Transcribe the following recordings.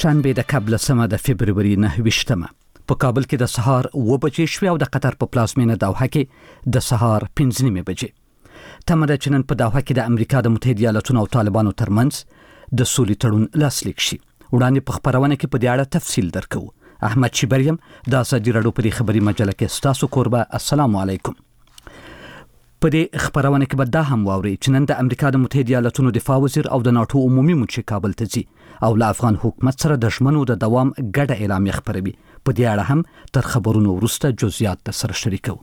شنبه د قبل سمه د فبرवरी 9 په کابل کې د سهار 9 بجې شوې او د قطر په پلازمینه دوحه کې د سهار 5 بجې تمره چنن په دوحه کې د امریکا د متحده ایالاتونو او طالبانو ترمنځ د سولې تړون لاسلیک شي. وړاندې په خبرونه کې په دې اړه تفصیل درکو. احمد شیبریم د ازادي راډیو په خبري مجله کې ستاسو قربه. السلام علیکم. په دې خبرونه کې به دا هم واوري چې نن د امریکا د متحده ایالاتونو دفاع وزیر او د ناتو عمومي مشر کابل ته ځي او له افغان حکومت سره د ژمنو د دوام ګډه اعلامیه خبروي. په دې اړه هم تر خبرونو وروسته جزئیات سره شریکو.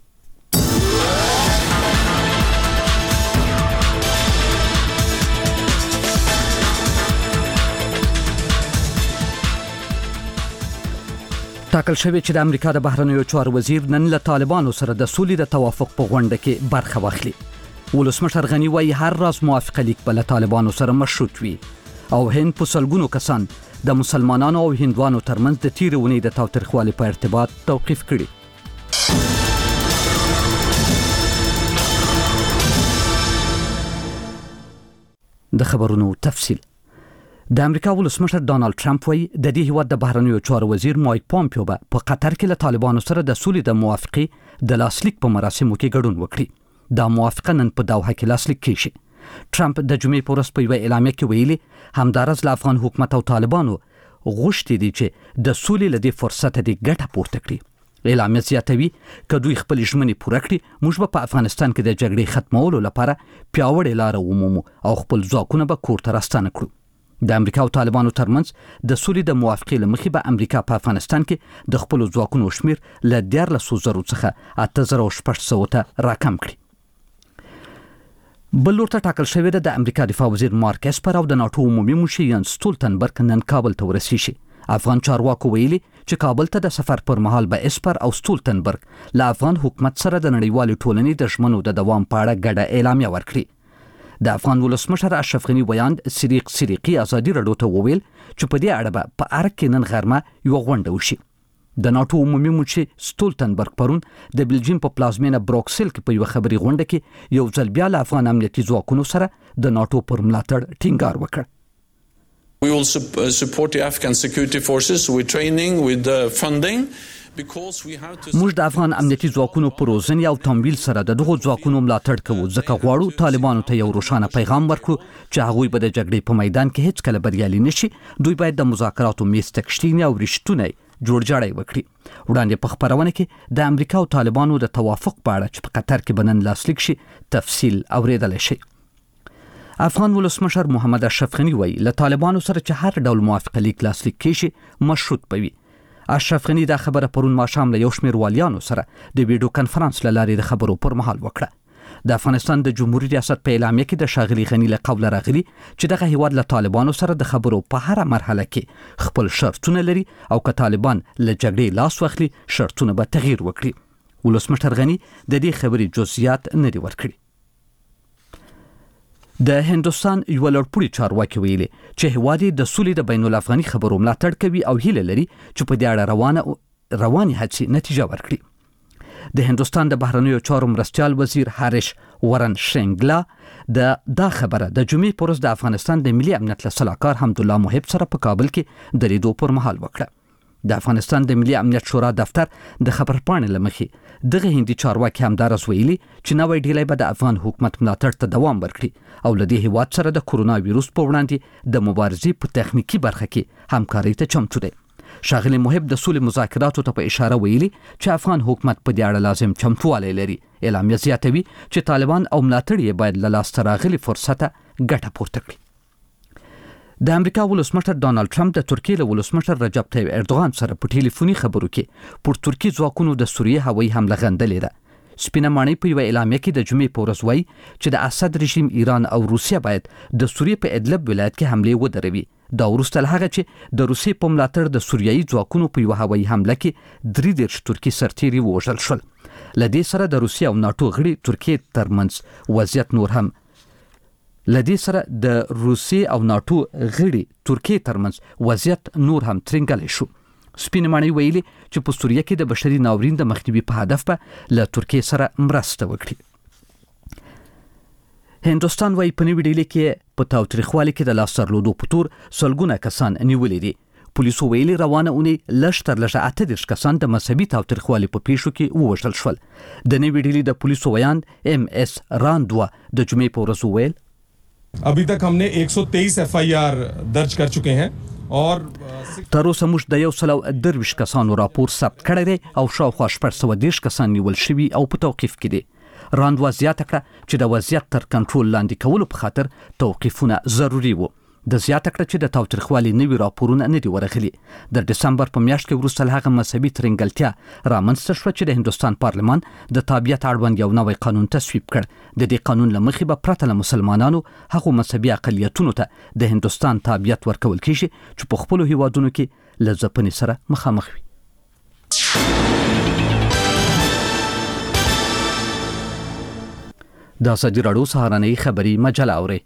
ټاکل شوی چې د امریکا د بهرنیو چارو وزیر نن له طالبانو سره د سولې د توافق په غونډه کې برخه واخلي. ولسمشر غنی وايي هر راز موافقه لیک په طالبانو سره مشروط وي او هند په سلګونو کسان د مسلمانانو او هندوانو ترمنځ د تیرونې د تاوتریخوالي په ارتباط توقیف کړي. د خبرونو تفصیل. د امریکا ولسمشر ډانلډ ټرمپ وايي د دې هیواد د بهرنیو چارو وزیر مایک پومپیو به په قطر کې له طالبانو سره د سولې د موافقې د لاسلیک په مراسمو کې ګډون وکړي. دا موافقه نن په دوحه کې لاسلیک کیږي. ټرمپ د جمعې په ورځ په یو اعلامیه کې ویلي همدارس له افغان حکومت او طالبانو غوښتي دي چې د سولې له دې فرصت د ګټه پورته کړي. اعلامیه زیاتوي که دوی خپل ژمنې پوره کړي موږ به په افغانستان کې د جګړې ختمولو لپاره پیاوړې لار ومومو او خپل ځواکونه به کور ته راستانه کړو. د امریکا او طالبانو ترمنځ د سولې د موافقې لمخې به امریکا په افغانستان کې د خپل ځواکونو شمیر له 14,000 څخه 8,600 ته راکم کړي. بل ورته ټاکل شوی د امریکا دفاع وزیر مارک اسپر او د ناتو عمومي مشر یانس سټولتنبرګ نن کابل ته ورسیږي. افغان چارواکو ویلي چې کابل ته د سفر پر مهال به اسپر او سټولتنبرګ له افغان حکومت سره د نړیوال ټولنې د ژمنو د دوام په اړه ګډه اعلامیه ورکړي. د افغان ولسمشر اشرف غنی ویاند سریقي ازادي راډیو ته وویل چې په دې اړه به په ارګ کې نن غرمه یو غونډه وشي. د ناتو عمومي مشر سټولتنبرګ پرون د بلجیم په پلازمینه بروکسل کې په یو خبري غونډه کې یو ځل بیا له افغان امنیتي ځواکونو سره د ناتو پر ملاتړ ټینګار وکړ. We will support the Afghan security forces with training, with funding. موږ د افغان امنیتي ځواکونو په روزنې او تمویل سره د دغو ځواکونو ملاتړ کوو ځکه غواړو طالبانو ته یو روښانه پیغام ورکړو چې هغوی به د جګړې په میدان کې هیڅ کله بریالي نشي. دوی باید د مذاکراتو میز ته کښیني او رښتونی جوړجاړی وکړي. وړاندې په خبرونه کې د امریکا او طالبانو د توافق په اړه چې په قطر کې بنن لاسلیک شي تفصیل اوریدل شي. افغان ولسمشر محمد اشرف غنی وايي له طالبانو سره چې هر ډول موافقه لیک لاسلیک کیږي مشروط پوي. اشرف غنی دا خبره پرون ماښام له یو شمېر والیانو سره د ویډیو کانفرنس له لارې د خبرو پر مهال وکړه. د افغانستان د جمهوریت ریاست په اعلامیه کې د شاغلي غنی له قوله راغلي چې دغه هیواد له طالبانو سره د خبرو په هر مرحله کې خپل شرطونه لري او که طالبان له جګړې لاس واخلي شرطونه به تغییر وکړي. ولسمشر غنی د دې خبرې جزئیات نه دي ورکړي. د هندستان یو لوړپوړي چارواکي ویلي چې هیواد د سولې د بین الافغاني خبرو ملاتړ کوي او هیله لري چې په دې اړه رواني هڅې نتیجه ورکړي. د هندستان د بهرنیو چارو مرستیال وزیر هریش ورن شرنګلا دا خبره د جمعې په ورځ د افغانستان د ملي امنیت له سلاکار حمدالله محب سره په کابل کې د لیدو پر مهال وکړه. د افغانستان د ملي امنیت شورا دفتر د خبرپاڼې لمخې دغه هندي چارواکي همدارس ویلي چې نوې ډیلۍ به د افغان حکومت ملاتړ ته دوام ورکړي او له دې هیواد سره د کورونا وایروس په وړاندې د مبارزې په تخنیکی برخه کې همکارۍ ته چمتو دی. شاغلي محب د سولې مذاکراتو ته په اشاره ویلي چې افغان حکومت په دې اړه لازم چمتووالی لري. اعلامیه زیاتوي چې طالبان او ملاتړ یې باید له لاسته راغلي فرصته ګټه پورته کړي. د امریکا ولسمشر ډانلډ ټرمپ د ترکیې له ولسمشر رجب طیب اردوغان سره په ټلیفوني خبرو کې پر ترکی ځواکونو د سوریې هوایي حمله غندلې ده. سپینه ماڼۍ په یو اعلامیه کې د جمعې په ورځ وایي چې د اسد رژیم ایران او روسیه باید د سوریې په ادلب ولایت کې حملې ودروي. دا وروسته له هغه چې د روسیې په ملاتړ د سوریایي ځواکونو په یو هوایي حمله کې 33 ترکی سرتیري ووژل شول. له دې سره د روسیې او ناتو غړي ترکیې ترمنځ وضعیت نور هم ترنګلی شو. سپینه ماڼۍ ویلي چې په سوریه کې د بشري ناورین د مخنیوي په هدف به له ترکیې سره مرسته وکړي. هندوستان وايي په نوې ډیلي کې په تاوتریخوالي کې د لاس درلودو په تور سلګونه کسان نیولي دي. پولیسو ویلي روانه اونۍ لږ تر لږه 38 کسان د مذهبي تاوتریخوالي په پیښو کې ووژل شول. د نوې ډلې د پولیسو ویان MS راندوا د جمعې په ورځ وویل अभी तक हमने 123 FIR दर्ज कर चुके हैं और تر اوسه موږ د 123 کسانو راپور ثبت کړی دی او شاوخوا 410 کسان نیول شوي او په توقیف کې دي. راندوا زیاته کړه چې د وضعیت تر کنټرول لاندې کولو په خاطر توقیفونه ضروري وو. د زیاته کړه چې د تاوتریخوالي نوي راپورونه نه دي ورغلي. د دسمبر په میاشت کې وروسته له هغه مذهبي ترنګلتیا رامنځته شوه چې د هندوستان پارلمان د تابعیت اړوند یو نوی قانون تصویب کړ. د دې قانون له مخې به پرته له مسلمانانو هغو مذهبي اقلیتونو ته د هندوستان تابعیت ورکول کیږي چې په خپلو هیوادونو کې له ځپنې سره مخامخ وي. د ازادي راډیو سهارنۍ خبري مجله اورئ.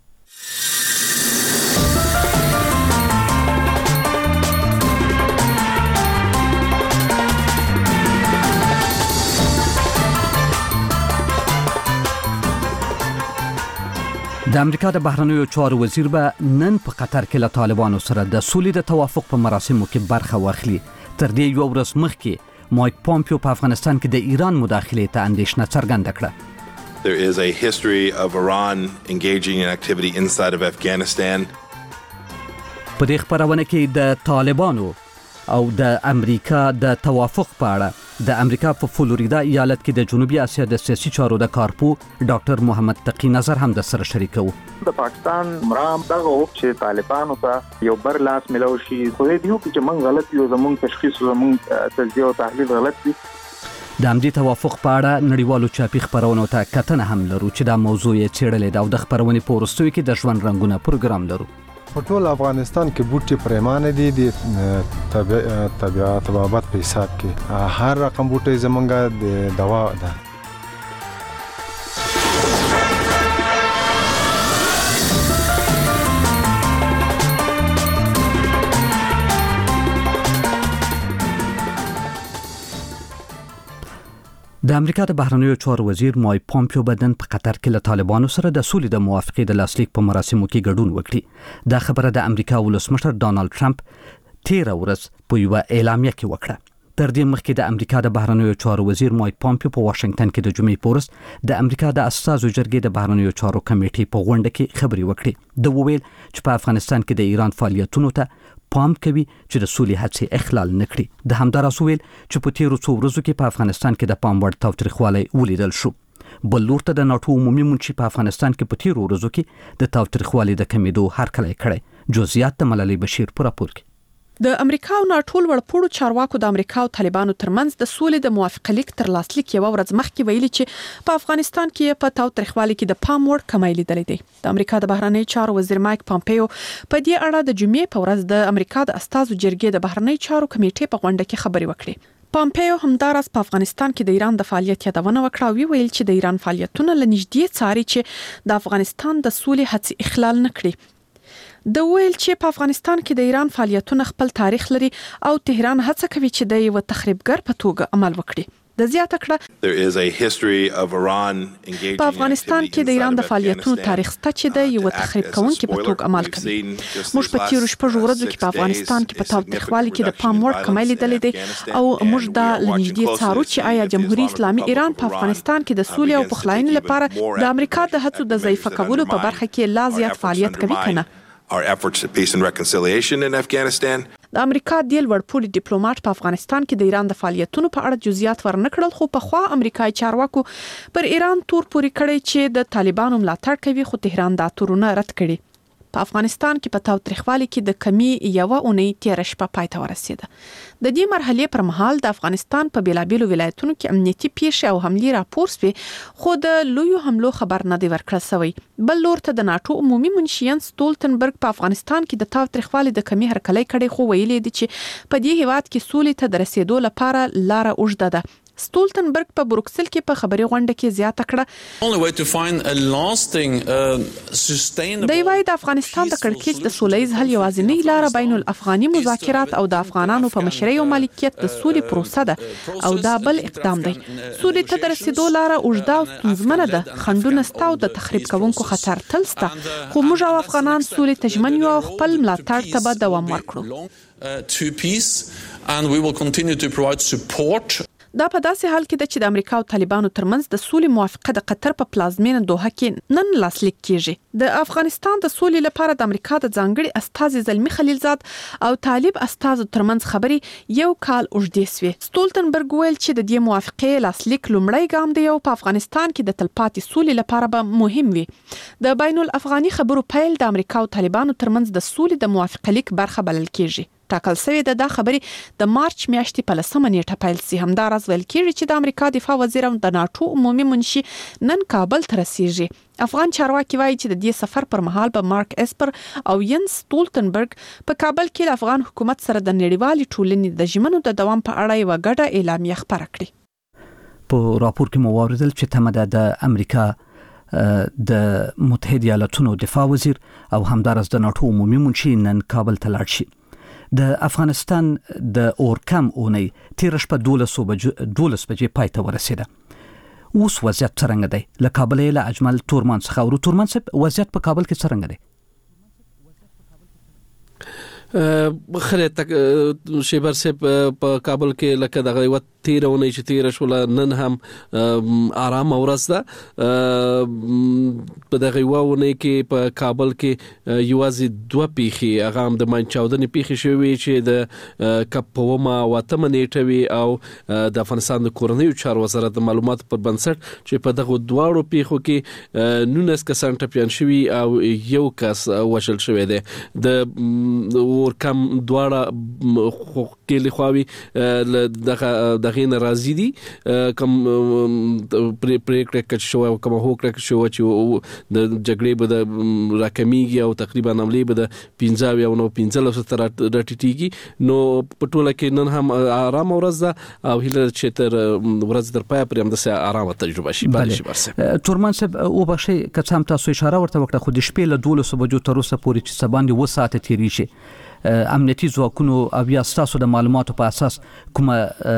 د امریکا د بهرنیو چارو وزیر به نن په قطر کې له طالبانو سره د سولې د توافق په مراسمو کې برخه واخلي. تر دې یو ورځ مخکې مایک پامپیو په افغانستان کې د ایران مداخلې ته اندېښنه څرګنده کړه. There is a history of Iran engaging in activity inside of Afghanistan. په دې خبرونه کې د طالبانو او د امریکا د توافق په اړه د امریکا په فلوریدا ایالت کې د جنوبي اسیا د سیاسي چارو د کارپو ډاکټر محمد تقی نظر هم د سره شریکو. د پاکستان مرام دغه چې طالبانو ته یو بر لاس ملو شي خو دې یو چې موږ غلط یو زموږ تشخیص زموږ تجزیه او تحلیل غلط دي. د همدې توافق په اړه نړیوالو چاپي خبرونو ته کتنه هم لرو چې دا موضوع یې څېړلې ده او د خبرونې په وروستیو کې د ژوند رنګونه پروګرام لرو. په ټول افغانستان کې بوټي پرېمانه دي د طبيعت بابت په حساب کې هر رقم بوټي زمونږه د دوا ده. د امریکا د بهرنیو چارو وزیر مایک پامپیو بدن په قطر کې له طالبانو سره د سولې د موافقې د لاسلیک په مراسمو کې ګډون وکړي. دا خبره د امریکا ولسمشر ډانلډ ټرمپ 13 ورځ په یو اعلامیه کې وکړه. تر دې مخکې د امریکا د بهرنیو چارو وزیر مایک پامپیو په واشنگټن کې د جمعې په ورځ د امریکا د اساسو جرګې د بهرنیو چارو کمیټې په غونډه کې خبري وکړي. د وویل چې په افغانستان کې د ایران فعالیتونو ته پام کوي چې د سولې هڅې اخلال نکړي. د همداراز ویل چې په تیرو څو ورځو کې په افغانستان کې د پام وړ تاوتریخوالی ولیدل شو. بل لور ته د ناټو عمومي منشي په افغانستان کې په تیرو ورځو کې د تاوتریخوالي د کمیدو هرکلی کړی. جزئیات د ملالۍ بشیر په راپور کې. د امریکا او ناټو وړپوړو چارواکو د امریکا او طالبانو ترمنځ د سولې د موافقه لیک تر لاسلیک یو ورځ مخکې ویلي چې په افغانستان کې په تاوتریخوالي کې د پام وړ کمی لیدلې دي. د امریکا د بهرنیو چارو وزیر مایک پامپیو په دې اړه د جمعې په ورځ د امریکا د اساسو جرګې د بهرنیو چارو کمیټې په غونډه کې خبري وکړې. پامپیو همداراز په افغانستان کې د ایران د فعالیت یادونه وکړه او ویل چې د ایران فعالیتونه لنږدې څاري چې د افغانستان د سولې هڅې اخلال نکړي. د ویل چې په افغانستان کې د ایران فعالیتونه خپل تاریخ لري او تهران هڅه کوي چې د یو تخریبګر په توګه عمل وکړي. د زیاته کړه په افغانستان کې د ایران د فعالیتونو تاریخ شته چې د یو تخریب کوونکي په توګه عمل کوي. موږ په تیرو شپږو ورځو کې په افغانستان کې په تاوتریخوالي کې د پام وړ کمی لیدلې دي او موږ دا لنږدې څارو چې آیا جمهوریت اسلامي ایران په افغانستان کې د سولې او پخلاینې لپاره د امریکا د هڅو د ضعیفه کولو په برخه کې لا زیات فعالیت کوي کنه. Our efforts at peace and reconciliation in Afghanistan. د امریکا د لوړپوړي ډیپلوماټ په افغانستان کې د ایران د فعالیتونو په اړه جزئیات ورنکړل خو په خوا امریکایي چارواکو پر ایران تور پوري کړی چې د طالبانو ملاتړ کوي خو تهران دا تورونه رد کړي. په افغانستان کې په تاوتریخوالي کې د کمی یو اونۍ تیر شپه پای ته ورسېده. د دې مرحلې پر مهال د افغانستان په بیلابیلو ولایتونو کې امنیتي پیښې او حملې راپور شوې خو د لویو حملو خبر نه دی ورکړل شوی. بل لور ته د ناټو عمومي منشي ینس ستولتنبرګ په افغانستان کې د تاوتریخوالي د کمی هرکلی کړي خو ویلي دي چې په دې هیواد کې سولې ته د رسیدو لپاره لار اوږده ده. ستولتنبرګ په بروکسل کې په خبري غونډه کې زیاته کړه only way to find a lasting sustainable دی وايي د افغانستان د کړکېچ د سولهییز حل یوازینی لار بین الافغاني مذاکرات او د افغانانو په مشرۍ او مالکیت د سولې پروسه ده او دا بل اقدام دی. سولې ته د رسیدو لاره اوږده او ستونزمنه ده، خنډونه سته او د تخریب کوونکو خطر تل سته، خو موږ او افغانان سولې ته ژمن یو او خپل ملاتړ ته به دوام ورکړو. to peace and we will continue to provide support. دا په داسې حال کې ده چې د امریکا او طالبانو ترمنځ د سولې موافقه د قطر په پلازمینه دوحه کې نن لاسلیک کیږي. د افغانستان د سولې لپاره د امریکا د ځانګړي استازي زلمی خلیلزاد او طالب استازو ترمنځ خبري یو کال اوږدې سوې. ستولتنبرګ ویل چې د دې موافقې لاسلیک لومړی ګام دی او په افغانستان کې د تلپاتې سولې لپاره به مهم وي. د بین الافغاني خبرو پیل د امریکا او طالبانو ترمنځ د سولې د موافقه لیک برخه بلل کیږي. ټاکل شوی د خبرې د مارچ میاشتې په 10 نیټه پیل سي. همداراز ویل کیږي چې د امریکا دفاع وزیر او د ناتو عمومي منشي نن کابل ته رسیږي. افغان چارواکي وایي چې د دې سفر پر مهال به مارک اسپر او ینس ستولتنبرګ په کابل کې د افغان حکومت سره د نړیوالې ټولنې د ژمنو د دوام په اړه یو غټه اعلامیه خپره کړې. په راپور کې مو واوریدل چې تمه د امریکا د متحده ایالاتونو دفاع وزیر او همداراز د ناتو عمومي منشي نن کابل ته لاړ شي. د افغانستان د اورکم اونۍ تیر شپه 12 بجې پای ته ورسیده. اوس وضعیت څنګه دی؟ له کابل له اجمل تورمان څخه او تورمان صاحب وضعیت په کابل کې څنګه دی؟ خره تک شیبر سپ په کابل کې لکه دغه وخت تیرونه چې تیر شول نن هم آرام ورځ ده. په دغه وونه کې په کابل کې یوازې دوه پیخي هغه هم د منچاودنې پیخي شوی چې د کپوما واتمه نیټوي او د افغانستان د کورنیو چارو وزارت د معلوماتو پر بنسټ چې په دغه دواړو پیخو کې 19 کسان ټپيان شوي او یو کس وشل شوی دی. د ورکم دواړه کې لخواوي دغه ناراضي دي کوم پریکړه کړ شو او کوم هوکړه شو چې د جګړې به د راکمیږي او تقریبا عملي به د 15 او 15 تر راټیټیږي. نو په ټوله کې نن هم آرام ورځ ده او هله چې تر ورځ تر پای پرې هم د آرام تجربه شي. بل شي برسه تورمان صاحب او بخشي کڅام تاسو اشاره ورته وکړه خو د شپې له 12 بجو تر اوسه پورې چې سباندې و ساعت تیری شي امنیتي ځواکونو او یا تاسو د معلوماتو په اساس کومه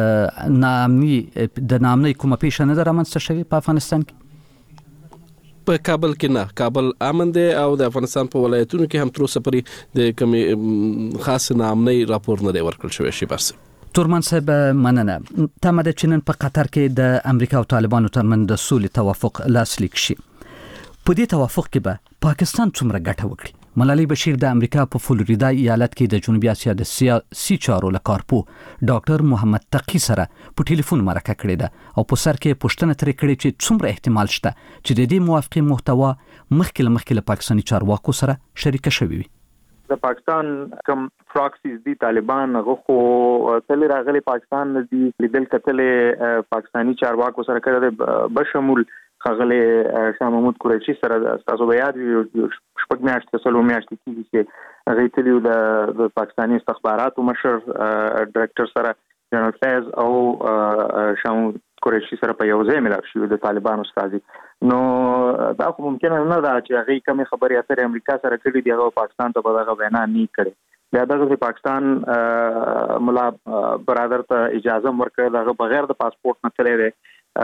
نامنۍ کومه پیښه نه رامنځته شوې په افغانستان کې؟ په کابل کې نه، کابل امن دی او د افغانستان په ولایتونو کې هم تر اوسه پورې د کوم خاص نامنۍ راپور نه دی ورکړل شوی. شي بس تورمان صاحب مننه. تمه ده چې نن په قطر کې د امریکا او طالبانو ترمنځ د سولې توافق لاسلیک شي. په دې توافق کې به پاکستان څومره ګټه وکړي؟ ملالۍ بشیر د امریکا په فلوریدا ایالت کې د جنوبي اسیا د سیاسي چارو لکارپو ډاکټر محمد تقی سره په ټلیفون مرکه کړې ده او په سر کې پوښتنه ترې کړې چې څومره احتمال شته چې د دې موافقې محتوا مخکې له پاکستاني چارواکو سره شریکه شوي وي. د پاکستان کوم پراکسیز دي طالبان غوخو تل راغلي پاکستان دي لیدل کتلې پاکستاني چارواکو سره کړه بشمول خغله شاه محمود قریشي سره تاسو بیا د شپږ میاشتې سلو میاشتې کې چې غیتلیو د پاکستاني استخباراتو مشر ډایرکټر سره جنرال فیض او شاه محمود قریشي سره په یو ځای ملاقات شوه د طالبانو استازي. نو دا خو ممکن نه ده چې هغه کوم خبري اترې امریکا سره کړې دی هغه پاکستان ته بدغه وینا نه کړي. بیا دغه پاکستان ملا برادر ته اجازه ورکړه دغه بغیر د پاسپورت نه تللی دی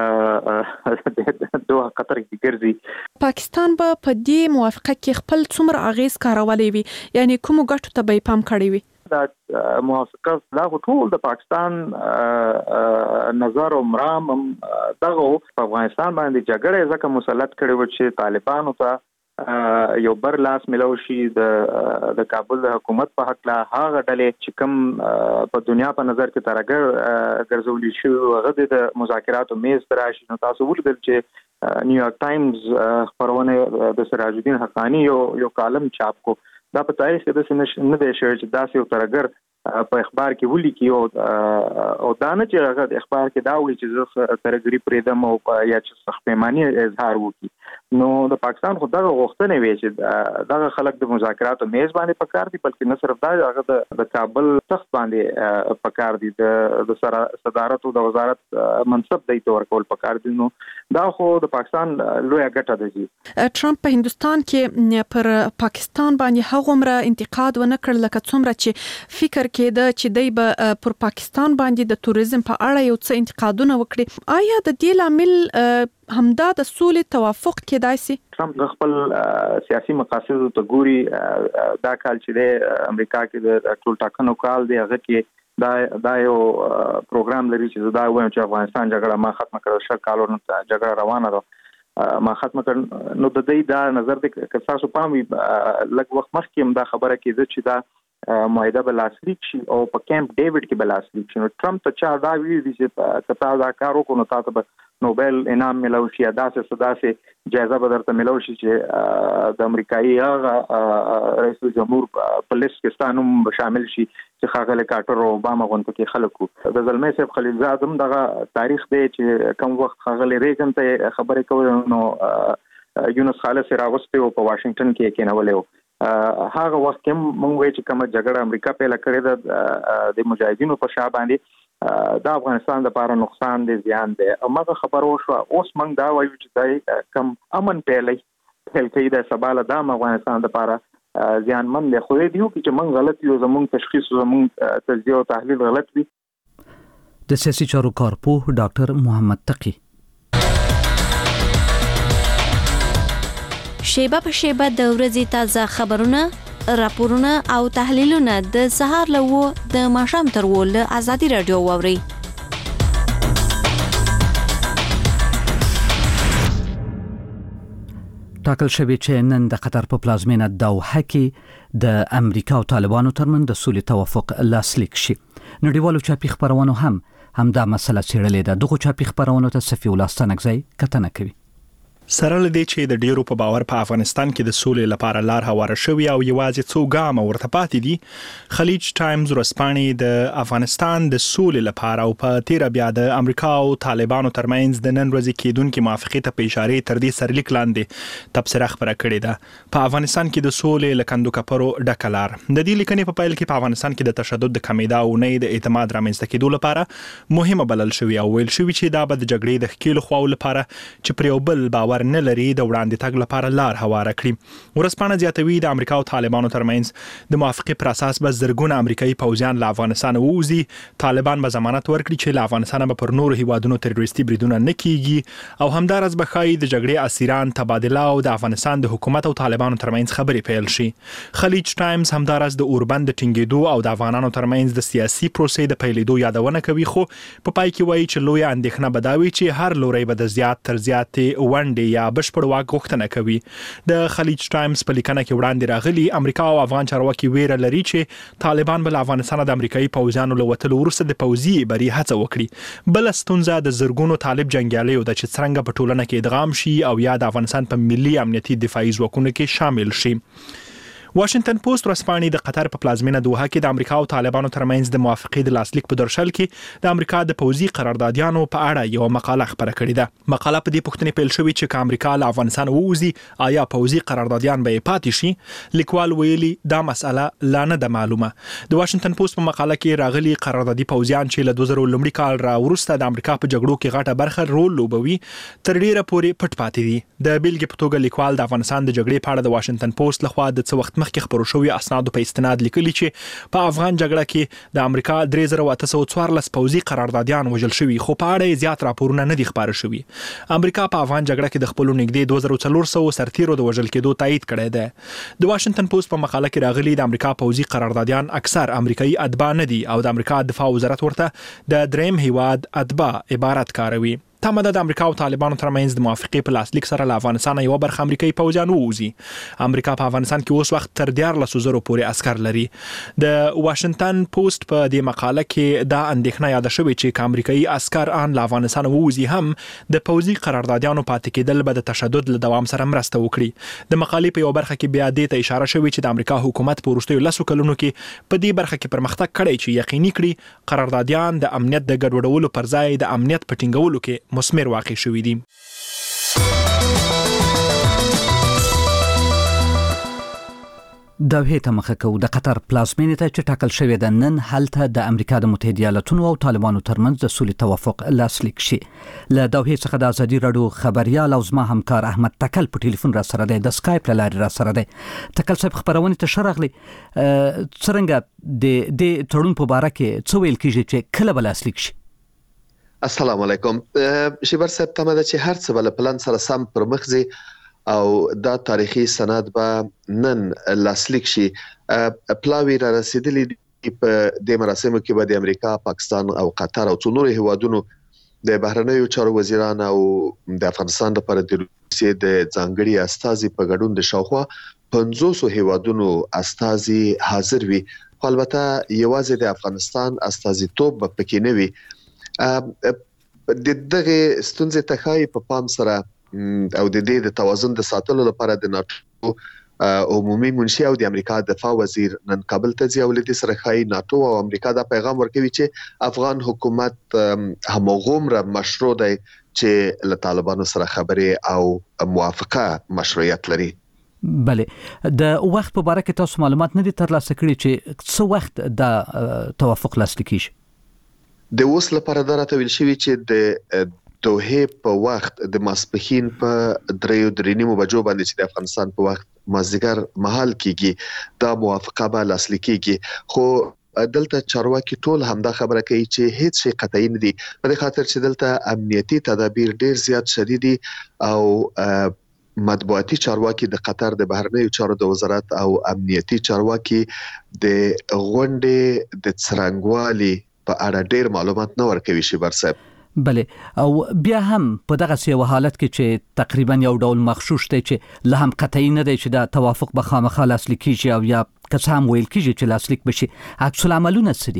دوه قطر کې ګرځي. پاکستان به په دې موافقه کې خپل څومره اغیز کارولې وي، یعنی کوم ګټو ته به پام کړی وي؟ دا موافقه دا ټول د پاکستان نظر او مرام دغه په افغانستان باندې جګړه ځکه مسلط کړي و چې طالبانو ته یو بر لاس ملو شي د کابل د حکومت په حق لا هغه ډلې چې کوم په دنیا په نظر کې ترګر ګرځولي شو هغه د مذاکراتو میز تراشي. نو تاسو ولیدل چې نیویارک ټایمز خبرونه د سراج الدین حقانی یو کالم چاپ کو دا په تاریخ کې د نه دی شوی چې داسې یو ترګر په اخبار کې ولیکي او دا نه چې هغه د اخبار کې دا وایي چې زه ترګری پرېدم او یا چې سخت پیمانه اظهار وکړي. نو د پاکستان خو دغه غوښتنې وی چې دغه خلک د مذاکراتو میز باندې پکار دي بلکې نه صرف دا هغه د کابل تخت باندې پکار دي د صدارت او د وزارت منصب د تور کول پکار دي نو دا خو د پاکستان لوی ګټه ده چې ټرمپ په هندستان کې پر پاکستان باندې هغومره انتقاد ونه کړ لکه څومره چې فکر کېده چې دی به پر پاکستان باندې د توریزم په اړه یو څه انتقادونه وکړي آیا د دې لامل همدا د سولې توافق کېدای شي ټرمپ خپل سیاسي مقاصد ته ګوري دا کال چې د امریکا کې د ټول ټاکنو کال دی هغه کې دا یو پروګرام لري چې دا وایم چې افغانستان جګړه ما ختم کړو شل کالونو جګړه روانه ده ما ختم کړ نو د دې دا نظر د تاسو پام لږ وخت مخکې هم دا خبره کېده چې دا معاهده بلاسلیک شي او په کیمپ ډیوډ کې بلاسلیک شي نو ټرمپ ته چا دا ویلي چې کتا دا کار وکړو نو تاسو به نوبل انعام ملو شي داسې صداسه جایزه به درته ملو شي چې د امریکایي رئیس جمهور په لیست کې ستانوم شامل شي چې خاغله کارټر او اوباما غونډه کې خلکو د زلمي صاحب خلیلزاد هم دغه تاریخ دی چې کوم وخت خاغله ریګن ته خبرې کوي نو یونس خالص راغسته او په واشنگټن کې کېنولې هغه وخت کې مونږ وی چې کومه جګړه امریکا پیل کړې ده د مجاهدینو په شا باندې دا افغانستان د لپاره نقصان دی زیان دی امغه خبرو شو اوس موږ دا وایو چې دا کم امن پیل کوي د سباله د افغانستان د لپاره زیان من له خو دیو چې موږ غلط یو زموږ تشخیص زموږ تجزیه او تحلیل غلط وي د سیاسي چارو کارپوه ډاکټر محمد تقی شیبه په شیبه د ورځې تازه خبرونه راپورونه او تحلیلونه د سهار له د ماښام تر له ازادي رادیو واوري ټاکل شوی چې نن د قطر په پلازمینه دوحه کې د امریکا او طالبانو ترمنځ د سولې توافق لاسلیک شي نړیوالو چاپی خبرونو هم دا مسله څېړلې ده دغه چاپی خبرونو ته صفي الله ستنګزی کتنه کوي سره لدی چې د ډیرو په باور په افغانستان کې د سولې لپاره لار هواره شوی او یوازې څو ګام ورته پاتې دي خلیج ټایمز ورځپاڼې د افغانستان د سولې لپاره او په تیر بیا د امریکا او طالبانو ترمنځ د نن ورځې کېدونکو موافقې ته په اشاره تر دې سرلیک لاندې تبصره خبره کړې ده په افغانستان کې د سولې لکندو کپرو ډکلار د دې لیکنې په پیل کې په افغانستان کې د تشدد د کمیدا او نه د اعتماد رامنځته کېدو لپاره مهمه بلل شوی او ویل شوی چې دا به د جګړې د ښکېلو خواو لپاره چې پر یو بل باور نه لري د وړاندې تګ لپاره لار هواره کړي ورځپاڼه زیاتوي د امریکا او طالبانو ترمنځ د موافقې پر اساس به زرګونه امریکایي پوځیان له افغانستان ووزي طالبان به ضمانت ورکړي چې له افغانستان به پر نورو هیوادونو تروریستي بریدونه نه کیږي او همدارس به خای د جګړې اسیران تبادله او د افغانستان د حکومت او طالبانو ترمنځ خبرې پیل شي خلیج ټایمز همدارس د اوربند ټینګېدو او د افغانانو ترمنځ د سیاسي پروسې د پیلېدو یادونه کوي خو په پای کې وایي چې لوی اندېښنه بداوي چې هر لوري به د زیات تر زیاتې ونډې یا بشپړ واک غوښتنه کوي د خلیج ټایمز په لیکنه کې وړاندې راغلي امریکا او افغان چارواکي ویره لري چې طالبان بل افغانستان د امریکایي پوځیانو له وتلو وروسته د پوځي بری هڅه وکړي بل ستونزه د زرګونو طالب جنگیالیو د چې څنګه په ټولنه کې ادغام شي او یا د افغانستان په ملي امنیتي دفاعي ځواکونو کې شامل شي واشنگټن پوسټ ورځپاڼې د قطر په پلازمینه دوحه کې د امریکا او طالبانو ترمنځ د موافقې د لاسلیک په درشل کې د امریکا د پوځي قراردادیانو په اړه یو مقاله خبره کړې ده مقاله په دې پوښتنه پیل شوې چې امریکا له افغانستان ووزي آیا پوځي قراردادیان به پاتې شي لیکوال ویلي دا مسأله لا نه ده معلومه د واشنگټن پوسټ په مقاله کې راغلي قراردادي پوځیان چې له 2000 لومړي کال را وروسته د امریکا په جګړو کې غټه برخه رول لوبوي تر ډیره پورې پټ پاتې دي د بیلګې په توګه لیکوال د افغانستان د جګړې په اړه د واشنگټن پوسټ لخوا د څو وخت مخکې خبرو شوی اسناد په استناد لیکلي چې په افغان جګړه کې د امریکا 3814 پوځي قراردادیان وژل شوي خو په اړه زیات راپورونه نه دي خبره شوي امریکا په افغان جګړه کې د خپل نږدې 2400 سرتیرو د وژل کېدو تایید کړی دی د واشنگټن پوسټ په مقاله کې راغلي د امریکا پوځي قراردادیان اکثر امریکایي اتباع نه دي او د امریکا دفاع وزارت ورته د دریم هیواد اتباع عبارت کاروي تمه د امریکا او طالبانو ترمنځ د موافقې په لاسلیک سره له افغانستان یو برخه امریکایي پوځیان ووزي امریکا په افغانستان کې اوس وخت تر 14,000 پورې عسكر لري د واشنگټن پوسټ په دې مقاله کې دا اندېښنه یاد شوې چې امریکایي عسكر ان له افغانستان ووزي هم د پوځي قراردادیانو پاتې کېدل به د تشدد له دوام سره مرسته وکړي د مقالې په یو برخه کې بیا دې ته اشاره شوې چې د امریکا حکومت په وروستیو 10 کلونو کې په دې برخه کې پرمختګ کړی چې یقیني کړي قراردادیان د امنیت د ګډوډولو پر ځای د امنیت په ټینګولو کې مثمر واقع شوي دي دوحې ته مخه کوو. د قطر پلازمینې ته چې ټاکل شوې ده نن هلته د امریکا د متحده ایالاتونو او طالبانو ترمنځ د سولې توافق لاسلیک شي. له دوحې څخه د ازادي رادیو خبريال او زما همکار احمد تکل په ټلیفون را سره دی، د سکایپ له لارې را سره دی. تکل صاحب خبرونه ته شرغلي څنګه د تړون په باره کې څه ویل کیږي چې کله به لاسلیک شي؟ السلام علیکم. شیبر صاحب تمه ده چې هر څه بل پلان سره سم پر مخ ځي او دا تاریخي سند به نن لاسلیک شي. پلاوی را رسیدلی په د مراسمو کې به د امریکا، پاکستان او قطر او څو نور هیوادونو د بهرنیو چارو وزیران او د افغانستان لپاره د روسیې د ځانګړي استازي په ګډون د شاوخوا 500 هیوادونو استازي حاضر وي. البته یوازې د افغانستان استازي توپ پکې نه وي. د دغه ستونزې تخای په پام سره او د دې د توازن د ساتلو لپاره د ناتو عمومي منشي او د امریکا دفاع وزیر نن کابل ته ځي او د سره خای ناتو او امریکا دا پیغام ورکوي چې افغان حکومت همغومره مشروع دی چې له طالبانو سره خبرې او موافقه مشروعیت لري. بله، د وخت په اړه کې تاسو معلومات نه دي ترلاسه کړي چې څه وخت د توافق لاسلیک شي؟ د اوس لپاره دا راته ویل شوی چې د دوحې په وخت د ماسپخین په 3:30 بجو باندې چې د افغانستان په وخت مازیګر مهال کېږي دا موافقه به لاسلیک کېږي. خو دلته چارواکي ټول همدا خبره کوي چې هیڅ شي قطعي نه دي، په دې خاطر چې دلته امنیتي تدابیر ډیر زیات شدید دي او مطبوعاتي چارواکي د قطر د بهرنیو چارو د وزارت او امنیتي چارواکي د غونډې د څرنګوالي په اړه ډیر معلومات نه ورکوي. شي برسب بله، او بیا هم په دغه یو حالت کې چې تقریبا یو ډول مخشوش دی چې له هم قطعي نه دی چې دا توافق به خامخا لاسلیک کیږي او یا که هم ویل کیږي چې لاسلیک بشي، عکس العملونه څه دي؟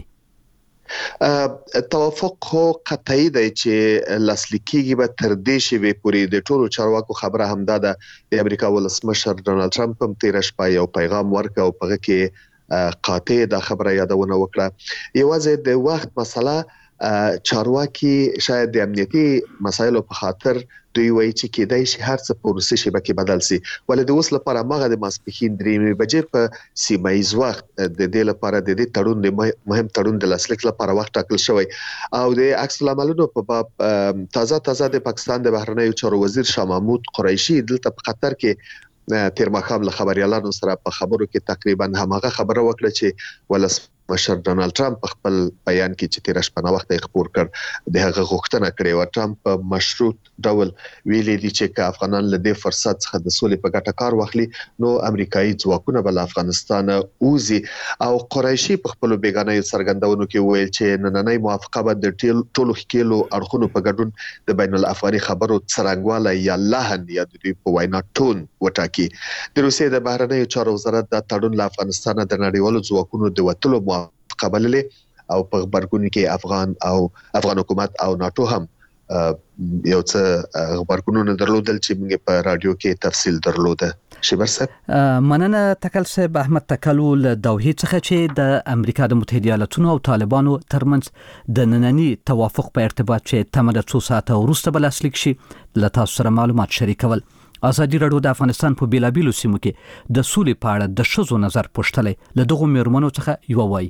توافق خو قطعي دی چې لاسلیک کیږي به تر دې شی به پوری د ټولو چارواکو خبره همدا ده. د امریکا ولسمشر ډونالد ټرمپ هم تیر شپه یو پیغام ورکړ او په کې قاطع دا خبره یادونه وکړه. یوازې د وخت مسله چارواکي شاید د امنیتي مسایلو په خاطر دوی وایي چې کېدای شي هر څه په روسي شبکې بدل شي، ولې د اوس لپاره مغه د ماسپخین 3 بجې په سیمایز وخت د دې لپاره د دې تړون د مهم تړون د لاسلیک لپاره وخت ټاکل شوی. او د عکس العملونو په باب تازه د پاکستان د بهرنیو چارو وزیر شاه محمود قریشي دلته په قطر کې تیر ماښام له خبريالانو سره په خبرو کې تقریبا همغه خبره وکړه چې ولسمشر ډونالد ټرمپ په خپل بیان کې چې تیر شپه وخت یې خبر کړ د هغه غوښتنه کړې و. ټرمپ په مشروط ډول ویلي دي چې افغانان له دې فرصت څخه د سولې په ګټه کار واخلي نو امریکایي ځواکونه بل افغانستان اوزي. او قریشي په خپل بیگانه څرګندونو کې ویل چې نننۍ موافقه به د ټولو ښکېلو اړخونو په ګډون د بین الافغاني خبرو څرنګواله یا لحن یا د دوی په وینا ټون وټاکي. د روسیې د بهرنیو چارو وزارت د تړون له افغانستان د نړیوالو ځواکونو د وټلو موافقه بللې او په خبرګون کې افغان حکومت او ناتو هم یو څه خبرګونونه درلودل چې موږ په رادیو کې تفصیل درلوده. شبر صاحب مننه تکل صاحب. احمد تکلول دوحې څخه چې د امریکا د متحده ایالاتونو او طالبانو ترمنځ د نننی توافق په ارتباط چې تمه د 2 ساعته وروسته بل لاسلیک شي له تاسو سره معلومات شریکول. ازادي رادیو د افغانستان په بیلابیلو سیمو کې د سولې په اړه د ښځو نظر پوښتلې له دغو میرمنو څخه یو وایي.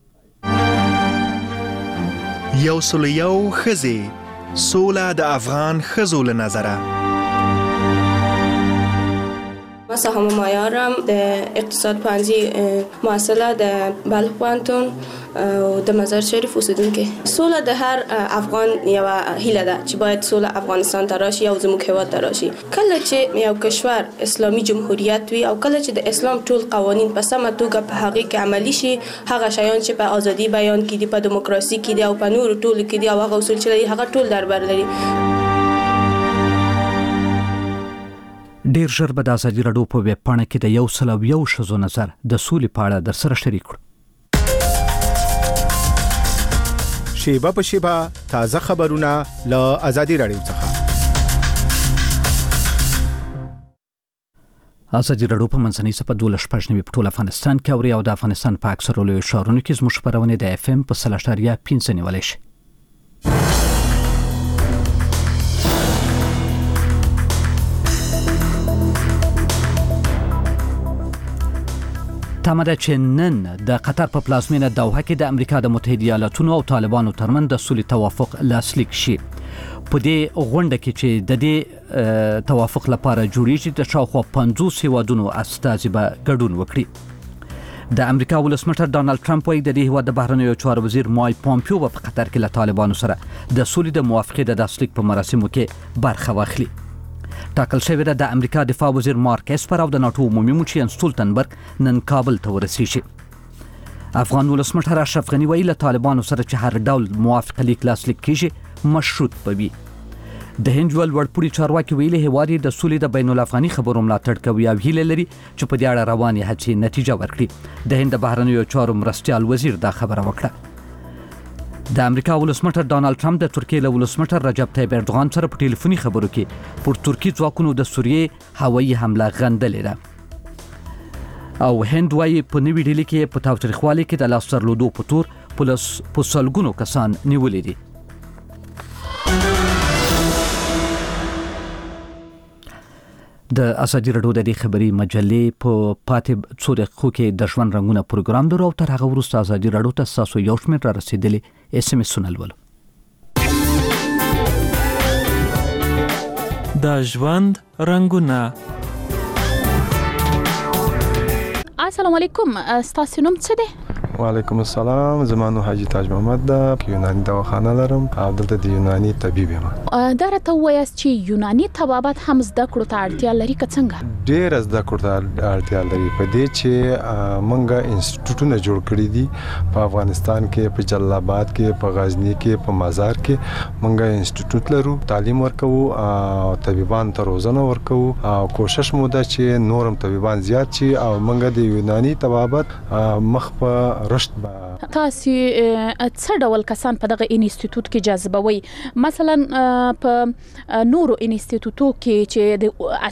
یو سلیو خزي سوله د افغان خزو له نظره. ما سهام مایارم د اقتصاد پانزی محصله د بلخ پوهنتون او د مزار شریف اوسیدونکو. سوله د هر افغان یو هیله ده چې باید سوله افغانستان ته راشي او زموږ هیواد ته راشي. کله چې یو کشور اسلامي جمهوریت وي او کله چې د اسلام ټول قوانین په سمه توګه په هغه کې عملی شي، هغه شیان چې په ازادي بیان کې دي، په دیموکراسي کې دي او په نور ټول کې دي او هغه اصول چې هغه ټول دربر لري. ډیر ژر به د ازادي رادیو په ویب پاڼه کې د 101 ښځو نظر د سولې په اړه در سره شریک کړو. شیبه په شیبه تازه خبرونه له ازادي رادیو څخه. ازادي رادیو په منځنۍ صفحه 12.9 په ټول افغانستان کې اوري او د افغانستان په اکثرو لویو ښارونو کې زموږ خبرونه د اف ام په 3.5 نیولای شي. تمه ده چې نن د قطر په پلازمینه دوحه کې د امریکا د متحده ایالاتونو او طالبانو ترمنځ د سولې توافق لاسلیک شي. په دې غونډه کې چې د دې توافق لپاره جوړیږي د شاوخوا 50 هیوادونو استازي به ګډون وکړي. د امریکا ولسمشر ډانلډ ټرمپ وايي د دې هیواد د بهرنیو چارو وزیر مایک پومپیو په قطر کې له طالبانو سره د سولې د موافقې د لاسلیک په مراسمو کې برخه واخلي. ټاکل شوی د امریکا دفاع وزیر مارک اسپر او د ناتو عمومي مشر یانس ستولتنبرګ نن کابل ته ورسیږي. افغان ولسمشر اشرف غنی ویلي له طالبانو سره چې هر ډول موافقه لیک لاسلیک کیږي مشروط بوي. د هند یو لوړپوړي چارواکي ویلي هیواد د سولې د بین الافغاني خبرو ملاتړ کوي او هیله لري چې په دې اړه رواني هڅې نتیجه ورکړي. د هند بهرنیو چارو مرستيال وزیر دا خبره وکړه. د امریکا ولسمشر ډانلډ ټرمپ د ترکیې له ولسمشر رجب طیب اردوغان سره په ټلیفوني خبرو کې پر ترکی ځواکونو د سوریې هوایي حمله غندلې ده او هند وايي په نوي ډیلي کې په تاوتریخوالي کې د لاس درلودو په تور په سلګونو کسان نیولې دي. د ازادي راډیو د دې خبري مجلې په پاتې څو دقیقو کې د ژوند رنگونه پروګرام درو او تر هغه وروسته ازادي راډیو ته تاسو یو شمېر را رسیدلې اس ام اس ولولو. د ژوند رنگونه. السلام علیکم، ستاسو نوم څه دی؟ وعلیکم السلام، زمانو حاجی تاج محمد دا یونانی دواخانه لرم او دلته د یونانی طبيب یم. دا راته وایاست چې یونانی طبابت هم زده کړو ته اړتیا لري که څنګه؟ ډېر زده کړو ته اړتیا لري په دې چې مونږه انسټیټیوټونه جوړ کړی دي په افغانستان کې، په جلال آباد کې، په غزنی کې، په مزار کې مونږه انسټیټیوټ لرو، تعلیم ورکوو او طبيبان ته روزنه ورکوو او کوشش مو ده چې نورم طبيبان زیات شي او مونږه د یونانی طبابت مخ په رشد با. تاسو څه ډول کسان په دغه انسټیټیوټ کې جذبوي؟ مثلا په نورو انسټیټیوټو کې چې د